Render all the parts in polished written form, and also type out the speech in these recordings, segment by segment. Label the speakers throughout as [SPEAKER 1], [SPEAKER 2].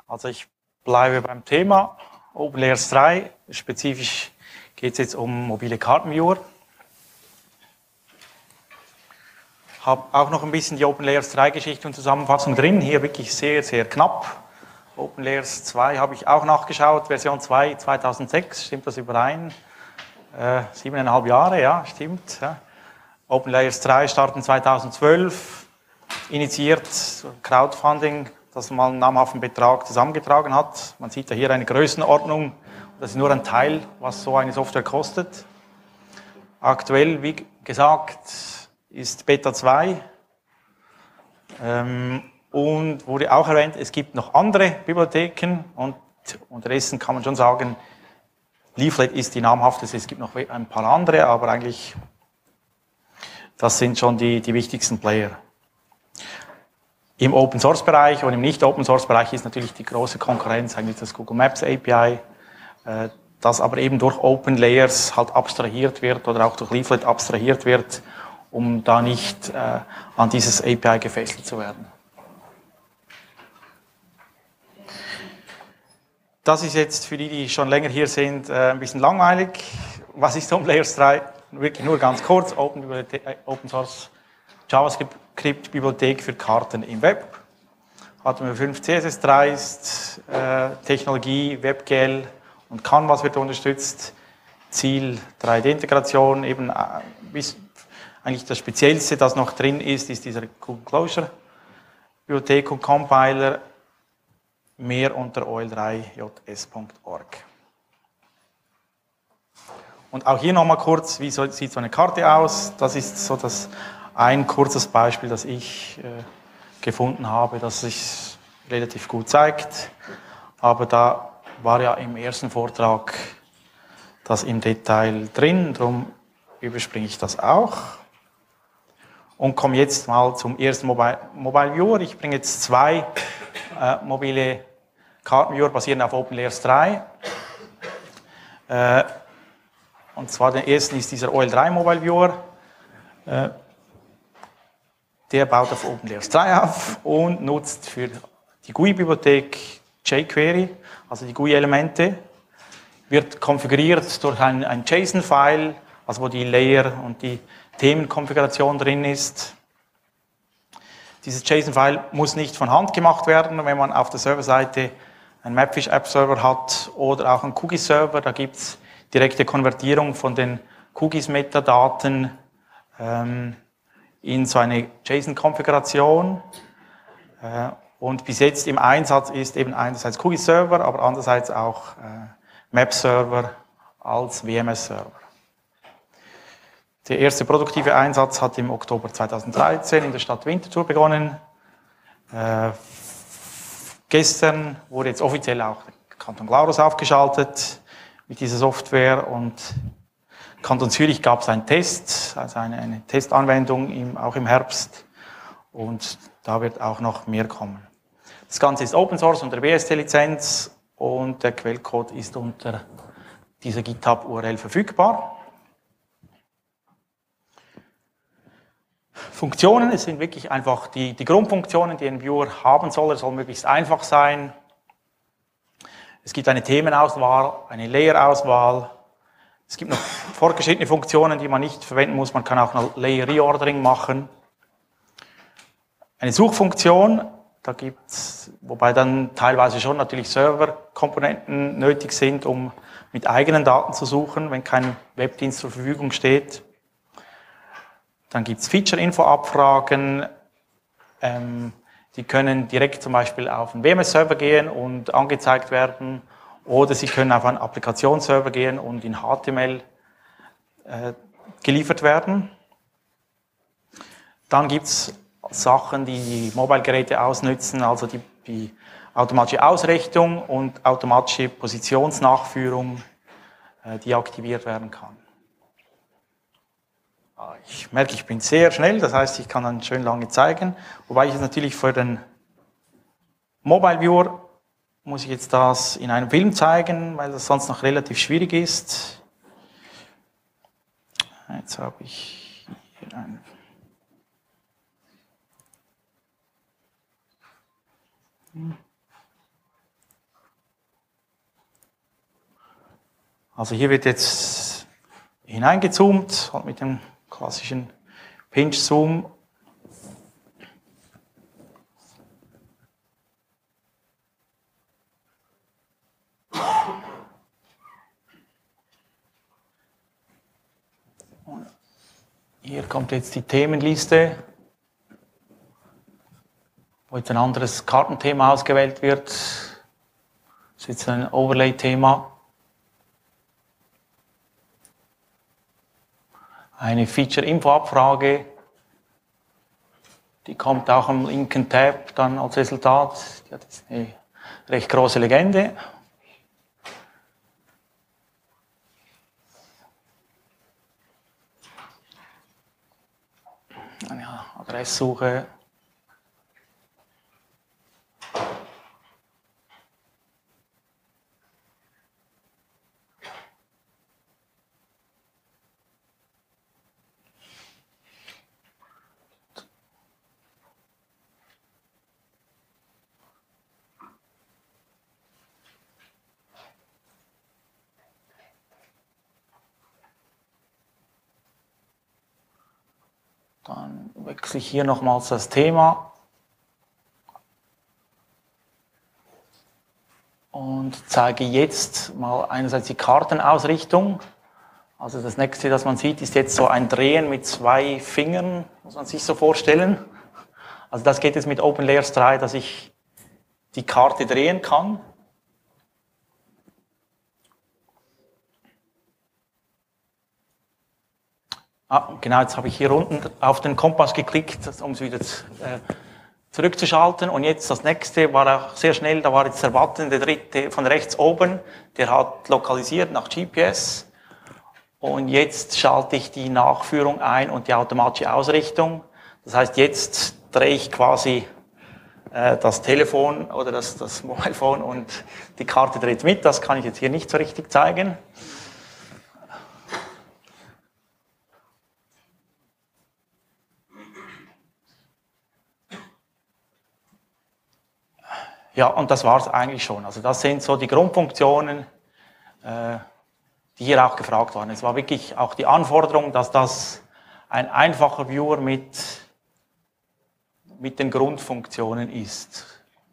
[SPEAKER 1] Also ich bleibe beim Thema OpenLayers 3. Spezifisch geht es jetzt um mobile Kartenviewer. Habe auch noch ein bisschen die OpenLayers 3 Geschichte und Zusammenfassung drin. Hier wirklich sehr, sehr knapp. OpenLayers 2 habe ich auch nachgeschaut. Version 2 2006, stimmt das überein? 7,5 Jahre, ja, stimmt. Ja. OpenLayers 3 starten 2012. Initiiert Crowdfunding, das mal einen namhaften Betrag zusammengetragen hat. Man sieht ja hier eine Größenordnung. Das ist nur ein Teil, was so eine Software kostet. Aktuell, wie gesagt, ist Beta 2 und wurde auch erwähnt, es gibt noch andere Bibliotheken und unterdessen kann man schon sagen, Leaflet ist die namhafteste, es gibt noch ein paar andere, aber eigentlich das sind schon die wichtigsten Player. Im Open-Source-Bereich und im Nicht-Open-Source-Bereich ist natürlich die große Konkurrenz eigentlich das Google Maps API, das aber eben durch OpenLayers halt abstrahiert wird oder auch durch Leaflet abstrahiert wird, um da nicht an dieses API gefesselt zu werden. Das ist jetzt für die, die schon länger hier sind, ein bisschen langweilig. Was ist OpenLayers 3? Wirklich nur ganz kurz, Open Source JavaScript-Bibliothek für Karten im Web. HTML5 CSS3 Technologie, WebGL und Canvas wird unterstützt. Ziel 3D-Integration, eben eigentlich das Speziellste, das noch drin ist dieser Google Closure Bibliothek und Compiler. Mehr unter oil3js.org. Und auch hier nochmal kurz, wie sieht so eine Karte aus? Das ist so ein kurzes Beispiel, das ich gefunden habe, das sich relativ gut zeigt. Aber da war ja im ersten Vortrag das im Detail drin, darum überspringe ich das auch. Und komme jetzt mal zum ersten Mobile Viewer. Ich bringe jetzt zwei mobile Kartenviewer basierend auf OpenLayers 3. Und zwar der erste ist dieser OL3 Mobile Viewer. Der baut auf OpenLayers 3 auf und nutzt für die GUI-Bibliothek jQuery, also die GUI-Elemente. Wird konfiguriert durch ein JSON-File, also wo die Layer und die Themenkonfiguration drin ist. Dieses JSON-File muss nicht von Hand gemacht werden, wenn man auf der Serverseite einen Mapfish-App-Server hat oder auch einen Cookie-Server. Da gibt es direkte Konvertierung von den Cookies-Metadaten in so eine JSON-Konfiguration. Und bis jetzt im Einsatz ist eben einerseits Cookie-Server, aber andererseits auch Map-Server als WMS-Server. Der erste produktive Einsatz hat im Oktober 2013 in der Stadt Winterthur begonnen. Gestern wurde jetzt offiziell auch der Kanton Glarus aufgeschaltet mit dieser Software und Kanton Zürich gab es einen Test, also eine Testanwendung auch im Herbst und da wird auch noch mehr kommen. Das Ganze ist Open Source unter BSD-Lizenz und der Quellcode ist unter dieser GitHub-URL verfügbar. Funktionen, es sind wirklich einfach die Grundfunktionen, die ein Viewer haben soll. Er soll möglichst einfach sein. Es gibt eine Themenauswahl, eine Layer-Auswahl. Es gibt noch fortgeschrittene Funktionen, die man nicht verwenden muss. Man kann auch noch Layer-Reordering machen. Eine Suchfunktion, da gibt es, wobei dann teilweise schon natürlich Serverkomponenten nötig sind, um mit eigenen Daten zu suchen, wenn kein Webdienst zur Verfügung steht. Dann gibt es Feature-Info-Abfragen, die können direkt zum Beispiel auf einen WMS-Server gehen und angezeigt werden oder sie können auf einen Applikationsserver gehen und in HTML geliefert werden. Dann gibt es Sachen, die Mobile-Geräte ausnützen, also die automatische Ausrichtung und automatische Positionsnachführung, die aktiviert werden kann. Ich merke, ich bin sehr schnell, das heißt, ich kann dann schön lange zeigen. Wobei ich es natürlich für den Mobile Viewer muss ich jetzt das in einem Film zeigen, weil das sonst noch relativ schwierig ist. Jetzt habe ich hier einen. Also hier wird jetzt hineingezoomt, halt mit dem klassischen Pinch-Zoom. Hier kommt jetzt die Themenliste, wo jetzt ein anderes Kartenthema ausgewählt wird. Das ist jetzt ein Overlay-Thema. Eine Feature-Info-Abfrage, die kommt auch am linken Tab dann als Resultat. Die hat jetzt eine recht große Legende. Eine Adresssuche. Dann wechsle ich hier nochmals das Thema und zeige jetzt mal einerseits die Kartenausrichtung. Also das nächste, das man sieht, ist jetzt so ein Drehen mit 2 Fingern, muss man sich so vorstellen. Also das geht jetzt mit OpenLayers 3, dass ich die Karte drehen kann. Genau, jetzt habe ich hier unten auf den Kompass geklickt, um es wieder zurückzuschalten. Und jetzt das nächste war auch sehr schnell, da war jetzt der Button, der dritte von rechts oben, der hat lokalisiert nach GPS. Und jetzt schalte ich die Nachführung ein und die automatische Ausrichtung. Das heißt, jetzt drehe ich quasi das Telefon oder das Mobilephone und die Karte dreht mit. Das kann ich jetzt hier nicht so richtig zeigen. Ja, und das war es eigentlich schon. Also das sind so die Grundfunktionen, die hier auch gefragt waren. Es war wirklich auch die Anforderung, dass das ein einfacher Viewer mit den Grundfunktionen ist.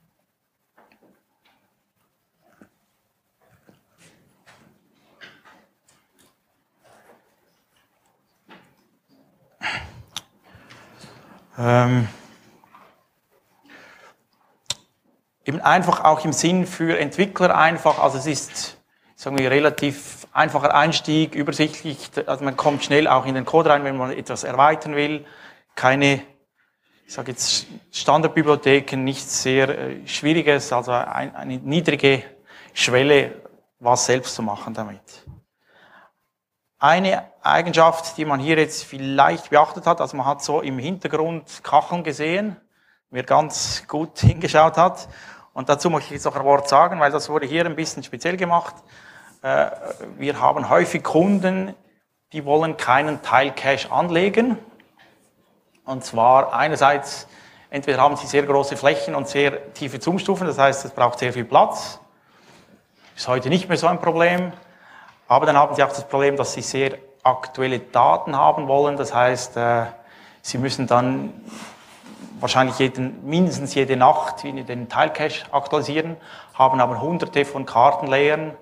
[SPEAKER 1] Eben einfach auch im Sinn für Entwickler einfach, also es ist, sagen wir, relativ einfacher Einstieg, übersichtlich, also man kommt schnell auch in den Code rein, wenn man etwas erweitern will. Keine, ich sage jetzt Standardbibliotheken, nichts sehr Schwieriges, also eine niedrige Schwelle, was selbst zu machen damit. Eine Eigenschaft, die man hier jetzt vielleicht beachtet hat, also man hat so im Hintergrund Kacheln gesehen, wer ganz gut hingeschaut hat. Und dazu möchte ich jetzt noch ein Wort sagen, weil das wurde hier ein bisschen speziell gemacht. Wir haben häufig Kunden, die wollen keinen Teilcache anlegen. Und zwar einerseits, entweder haben sie sehr große Flächen und sehr tiefe Zoomstufen, das heißt, es braucht sehr viel Platz. Ist heute nicht mehr so ein Problem. Aber dann haben sie auch das Problem, dass sie sehr aktuelle Daten haben wollen. Das heißt, sie müssen dann wahrscheinlich mindestens jede Nacht den Teilcache aktualisieren, haben aber hunderte von Kartenlayern.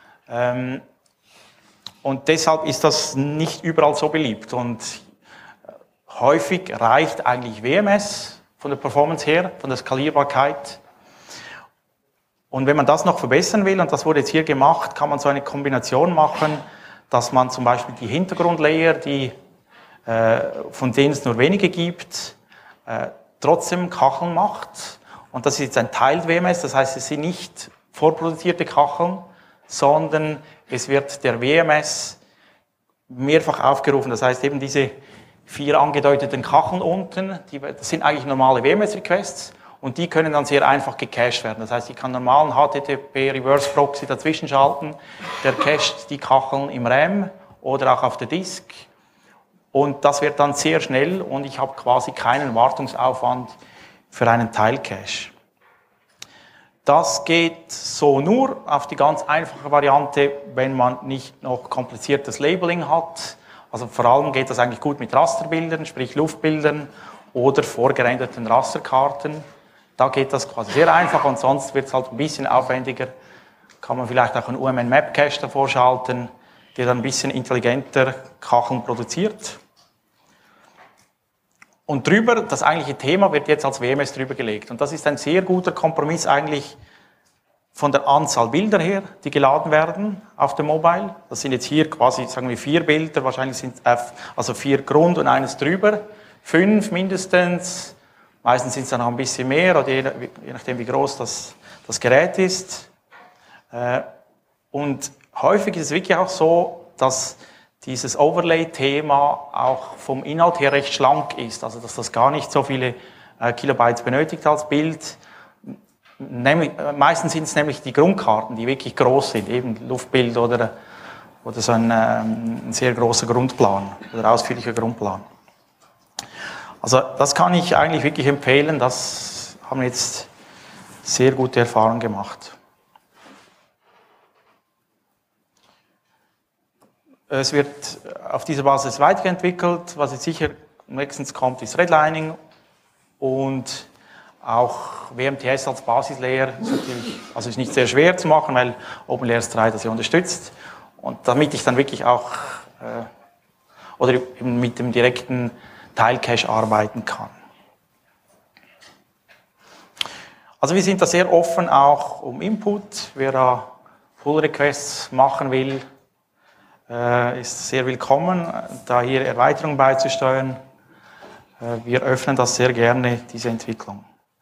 [SPEAKER 1] Und deshalb ist das nicht überall so beliebt. Und häufig reicht eigentlich WMS von der Performance her, von der Skalierbarkeit. Und wenn man das noch verbessern will, und das wurde jetzt hier gemacht, kann man so eine Kombination machen, dass man zum Beispiel die Hintergrundlayer, von denen es nur wenige gibt, trotzdem Kacheln macht. Und das ist jetzt ein Teil-WMS, das heißt, es sind nicht vorproduzierte Kacheln, sondern es wird der WMS mehrfach aufgerufen. Das heißt, eben diese 4 angedeuteten Kacheln unten, das sind eigentlich normale WMS-Requests und die können dann sehr einfach gecached werden. Das heißt, ich kann normalen HTTP-Reverse-Proxy dazwischen schalten, der cached die Kacheln im RAM oder auch auf der Disk. Und das wird dann sehr schnell und ich habe quasi keinen Wartungsaufwand für einen Teilcache. Das geht so nur auf die ganz einfache Variante, wenn man nicht noch kompliziertes Labeling hat. Also vor allem geht das eigentlich gut mit Rasterbildern, sprich Luftbildern oder vorgerenderten Rasterkarten. Da geht das quasi sehr einfach und sonst wird es halt ein bisschen aufwendiger. Kann man vielleicht auch einen UMN Map Cache davor schalten, der dann ein bisschen intelligenter Kacheln produziert. Und drüber, das eigentliche Thema wird jetzt als WMS drüber gelegt. Und das ist ein sehr guter Kompromiss eigentlich von der Anzahl Bilder her, die geladen werden auf dem Mobile. Das sind jetzt hier quasi, sagen wir, 4 Bilder, wahrscheinlich sind es also 4 Grund und eines drüber. 5 mindestens, meistens sind es dann noch ein bisschen mehr, oder je nachdem wie groß das Gerät ist. Und häufig ist es wirklich auch so, dass dieses Overlay-Thema auch vom Inhalt her recht schlank ist, also dass das gar nicht so viele Kilobytes benötigt als Bild. Meistens sind es nämlich die Grundkarten, die wirklich groß sind, eben Luftbild oder so ein sehr großer Grundplan oder ausführlicher Grundplan. Also das kann ich eigentlich wirklich empfehlen, das haben wir jetzt sehr gute Erfahrungen gemacht. Es wird auf dieser Basis weiterentwickelt. Was jetzt sicher nächstens kommt, ist Redlining und auch WMTS als Basislayer. Ist nicht sehr schwer zu machen, weil OpenLayers 3 das ja unterstützt. Und damit ich dann wirklich auch oder mit dem direkten Teilcache arbeiten kann. Also wir sind da sehr offen auch um Input. Wer da Pull Requests machen will, ist sehr willkommen, da hier Erweiterungen beizusteuern. Wir öffnen das sehr gerne, diese Entwicklung.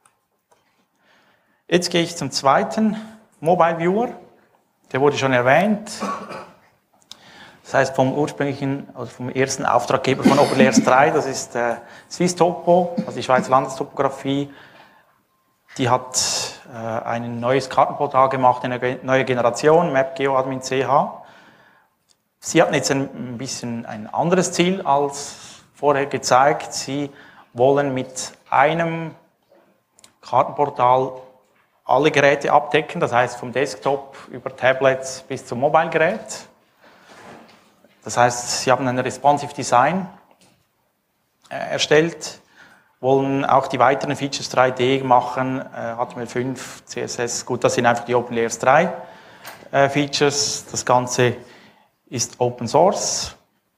[SPEAKER 1] Jetzt gehe ich zum zweiten Mobile Viewer. Der wurde schon erwähnt. Das heißt vom ersten Auftraggeber von OpenLayers 3, das ist Swisstopo, also die Schweizer Landestopographie. Die hat ein neues Kartenportal gemacht, eine neue Generation, MapGeoAdmin CH. Sie hatten jetzt ein bisschen ein anderes Ziel als vorher gezeigt. Sie wollen mit einem Kartenportal alle Geräte abdecken, das heißt vom Desktop über Tablets bis zum Mobile-Gerät. Das heißt, sie haben ein responsive Design erstellt, wollen auch die weiteren Features 3D machen, HTML5, CSS, gut, das sind einfach die OpenLayers 3 Features. Das Ganze ist Open Source.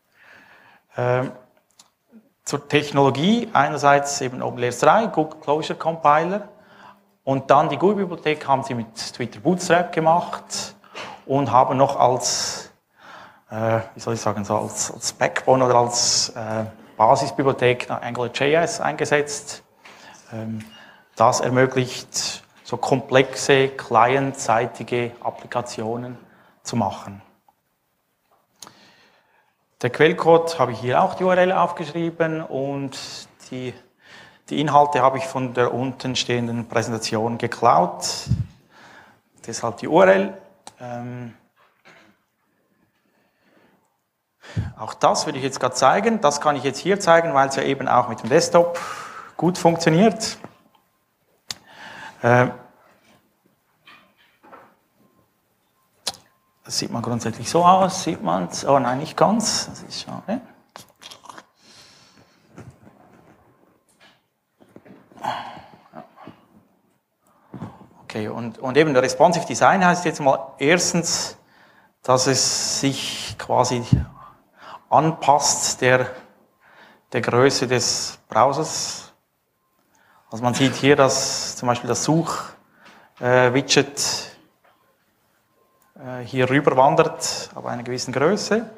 [SPEAKER 1] Zur Technologie, einerseits eben OpenLayers 3, Google Closure Compiler und dann die GUI-Bibliothek haben sie mit Twitter Bootstrap gemacht und haben noch als als Backbone oder als Basisbibliothek AngularJS eingesetzt. Das ermöglicht, so komplexe, clientseitige Applikationen zu machen. Der Quellcode habe ich hier auch die URL aufgeschrieben und die Inhalte habe ich von der unten stehenden Präsentation geklaut. Deshalb die URL. Auch das würde ich jetzt gerade zeigen. Das kann ich jetzt hier zeigen, weil es ja eben auch mit dem Desktop gut funktioniert. Das sieht man grundsätzlich so aus. Sieht man es? Oh nein, nicht ganz. Das ist schade. Okay, und eben der Responsive Design heißt jetzt mal erstens, dass es sich quasi anpasst der Größe des Browsers. Also man sieht hier, dass zum Beispiel das Such-Widget hier rüber wandert, ab einer gewissen Größe.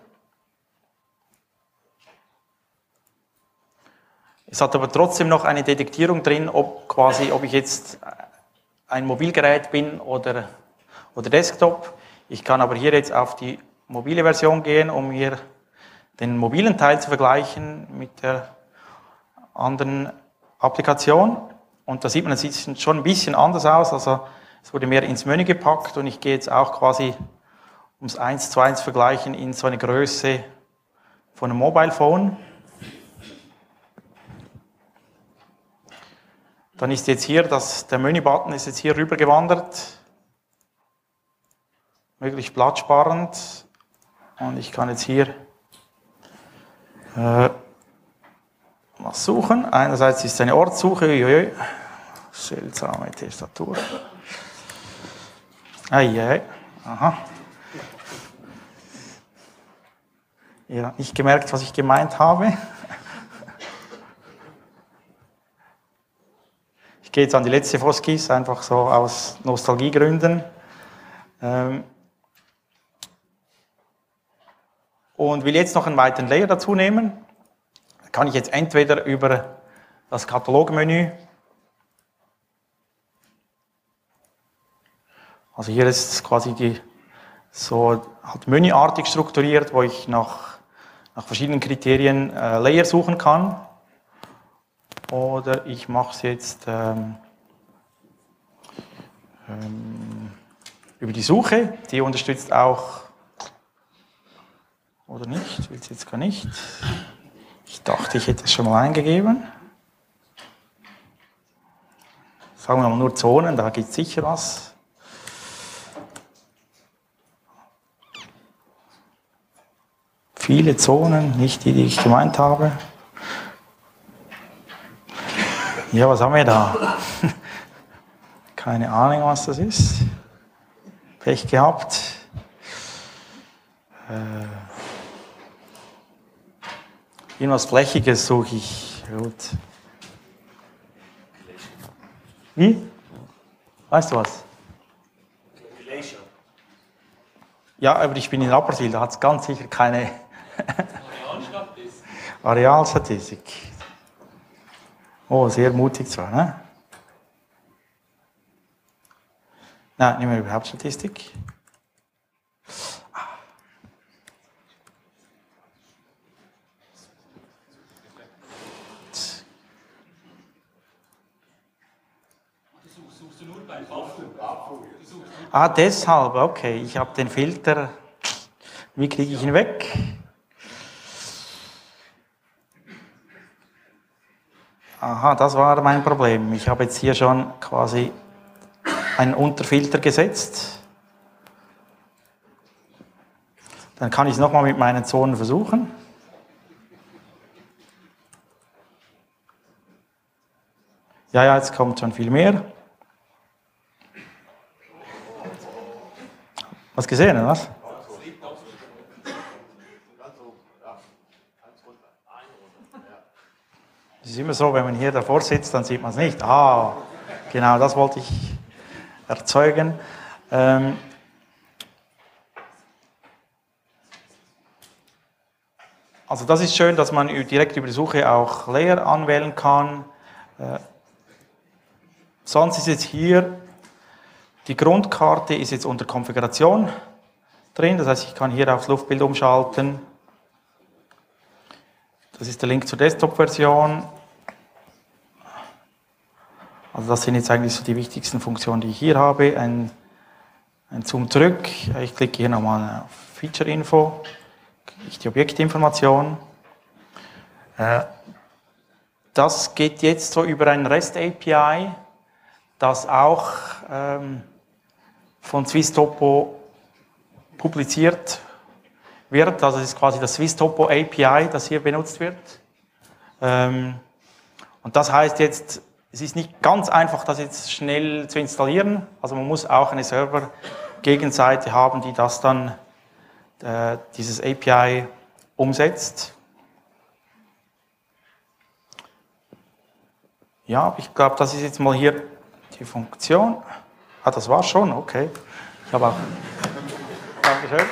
[SPEAKER 1] Es hat aber trotzdem noch eine Detektierung drin, ob ich jetzt ein Mobilgerät bin oder Desktop. Ich kann aber hier jetzt auf die mobile Version gehen, um hier den mobilen Teil zu vergleichen mit der anderen Applikation. Und da sieht man, es sieht schon ein bisschen anders aus. Also es wurde mehr ins Menü gepackt und ich gehe jetzt auch quasi ums 1:1 vergleichen in so eine Größe von einem Mobile Phone. Dann ist jetzt hier, der Menü-Button ist jetzt hier rüber gewandert. Möglichst platzsparend. Und ich kann jetzt hier was suchen. Einerseits ist es eine Ortssuche. Seltsame Tastatur. Aha. Ihr habt nicht gemerkt, was ich gemeint habe. Ich gehe jetzt an die letzte Foskis, einfach so aus Nostalgiegründen. Und will jetzt noch einen weiteren Layer dazu nehmen. Da kann ich jetzt entweder über das Katalogmenü, also hier ist es quasi so halt menüartig strukturiert, wo ich nach verschiedenen Kriterien Layer suchen kann. Oder ich mache es jetzt über die Suche, die unterstützt auch, oder nicht, will es jetzt gar nicht. Ich dachte, ich hätte es schon mal eingegeben. Sagen wir mal nur Zonen, da gibt es sicher was. Viele Zonen, nicht die ich gemeint habe. Ja, was haben wir da? Keine Ahnung, was das ist. Pech gehabt. Irgendwas Flächiges suche ich. Gut. Wie? Weißt du was? Ja, aber ich bin in Rapperswil, da hat es ganz sicher keine Arealstatistik. Oh, sehr mutig zwar, ne? Nein, nehmen wir überhaupt Statistik.
[SPEAKER 2] Suchst du nur bei Barfuß?
[SPEAKER 1] Ah, deshalb, okay. Ich habe den Filter. Wie kriege ich ihn weg? Aha, das war mein Problem. Ich habe jetzt hier schon quasi einen Unterfilter gesetzt. Dann kann ich es nochmal mit meinen Zonen versuchen. Ja, jetzt kommt schon viel mehr. Was gesehen, oder was? Es ist immer so, wenn man hier davor sitzt, dann sieht man es nicht. Ah, genau, das wollte ich erzeugen. Also das ist schön, dass man direkt über die Suche auch Layer anwählen kann. Sonst ist jetzt hier, die Grundkarte ist jetzt unter Konfiguration drin, das heißt, ich kann hier aufs Luftbild umschalten. Das ist der Link zur Desktop-Version. Also das sind jetzt eigentlich so die wichtigsten Funktionen, die ich hier habe. Ein Zoom zurück, ich klicke hier nochmal auf Feature-Info, kriege ich die Objektinformation. Das geht jetzt so über ein REST-API, das auch von SwissTopo publiziert wird. Also es ist quasi das SwissTopo API, das hier benutzt wird. Und das heißt jetzt, es ist nicht ganz einfach, das jetzt schnell zu installieren. Also man muss auch eine Server-Gegenseite haben, die das dann, dieses API umsetzt. Ja, ich glaube, das ist jetzt mal hier die Funktion. Ah, das war's schon, okay. Ich habe auch. Dankeschön.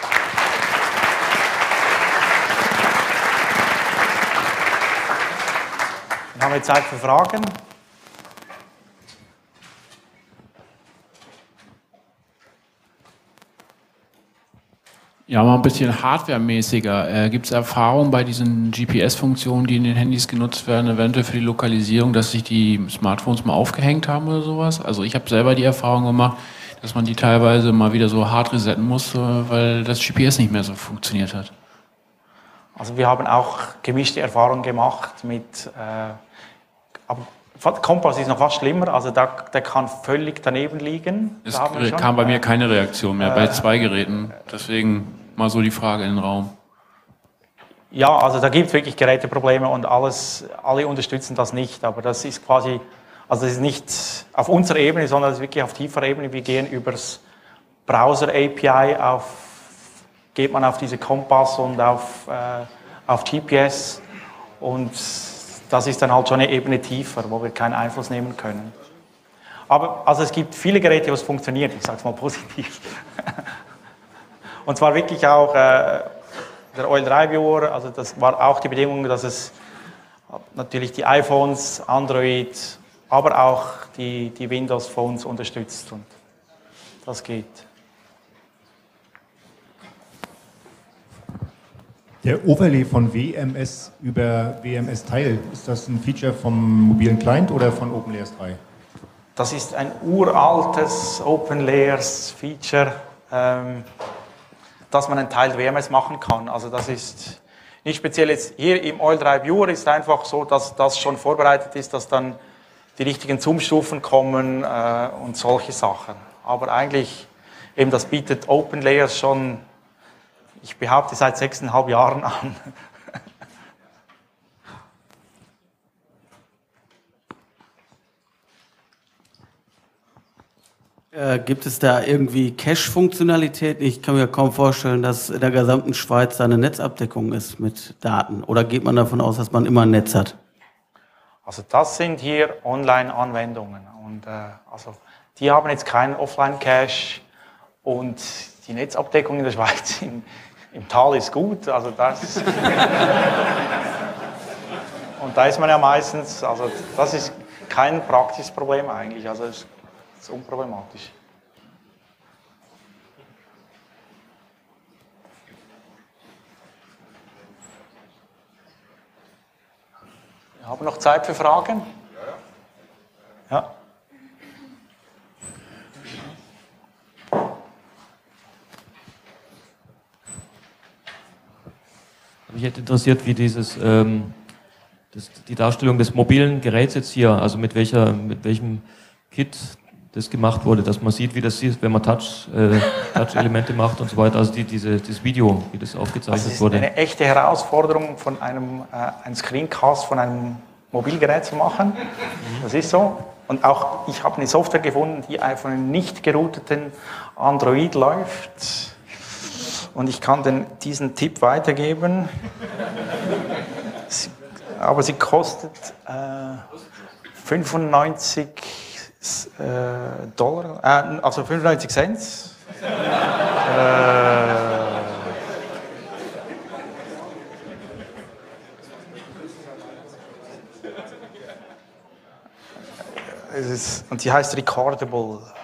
[SPEAKER 1] Dann haben wir Zeit für Fragen.
[SPEAKER 2] Ja, mal ein bisschen hardwaremäßiger. Gibt es Erfahrungen bei diesen GPS-Funktionen, die in den Handys genutzt werden, eventuell für die Lokalisierung, dass sich die Smartphones mal aufgehängt haben oder sowas? Also ich habe selber die Erfahrung gemacht, dass man die teilweise mal wieder so hart resetten musste, weil das GPS nicht mehr so funktioniert hat.
[SPEAKER 1] Also wir haben auch gemischte Erfahrungen gemacht mit, aber Kompass ist noch fast schlimmer, also der kann völlig daneben liegen.
[SPEAKER 2] Es kam bei mir keine Reaktion mehr bei 2 Geräten, deswegen mal so die Frage in den Raum.
[SPEAKER 1] Ja, also da gibt es wirklich Geräteprobleme und alle unterstützen das nicht, aber das ist quasi, also das ist nicht auf unserer Ebene, sondern das ist wirklich auf tieferer Ebene. Wir gehen übers Browser-API geht man auf diese Kompass und auf GPS und das ist dann halt schon eine Ebene tiefer, wo wir keinen Einfluss nehmen können. Aber also es gibt viele Geräte, wo es funktioniert, ich sage es mal positiv. Und zwar wirklich auch der Oil Drive Viewer, also das war auch die Bedingung, dass es natürlich die iPhones, Android, aber auch die Windows Phones unterstützt und das geht.
[SPEAKER 3] Der Overlay von WMS über WMS-Teil, ist das ein Feature vom mobilen Client oder von OpenLayers 3?
[SPEAKER 1] Das ist ein uraltes OpenLayers Feature, dass man einen Teil WMS machen kann. Also das ist nicht speziell jetzt hier im Oil Drive Viewer, ist einfach so, dass das schon vorbereitet ist, dass dann die richtigen Zoom-Stufen kommen und solche Sachen. Aber eigentlich, eben das bietet OpenLayers schon, ich behaupte, seit 6,5 Jahren an.
[SPEAKER 4] Gibt es da irgendwie Cache-Funktionalität? Ich kann mir kaum vorstellen, dass in der gesamten Schweiz da eine Netzabdeckung ist mit Daten. Oder geht man davon aus, dass man immer ein Netz hat?
[SPEAKER 1] Also das sind hier Online-Anwendungen. Und also die haben jetzt keinen Offline-Cache. Und die Netzabdeckung in der Schweiz im Tal ist gut. Also das und da ist man ja meistens, also das ist kein praktisches Problem eigentlich. Also das ist unproblematisch. Wir haben noch Zeit für Fragen? Ja.
[SPEAKER 5] Mich hätte interessiert, wie die Darstellung des mobilen Geräts jetzt hier, also mit welchem Kit das gemacht wurde, dass man sieht, wie das ist, wenn man Touch-Elemente macht und so weiter, also das Video, wie das aufgezeichnet wurde.
[SPEAKER 1] Das ist eine echte Herausforderung, von einen Screencast von einem Mobilgerät zu machen. Das ist so. Und auch ich habe eine Software gefunden, die auf einem nicht gerouteten Android läuft. Und ich kann diesen Tipp weitergeben. Aber sie kostet $95, also 95 Cent. Und die heißt Recordable.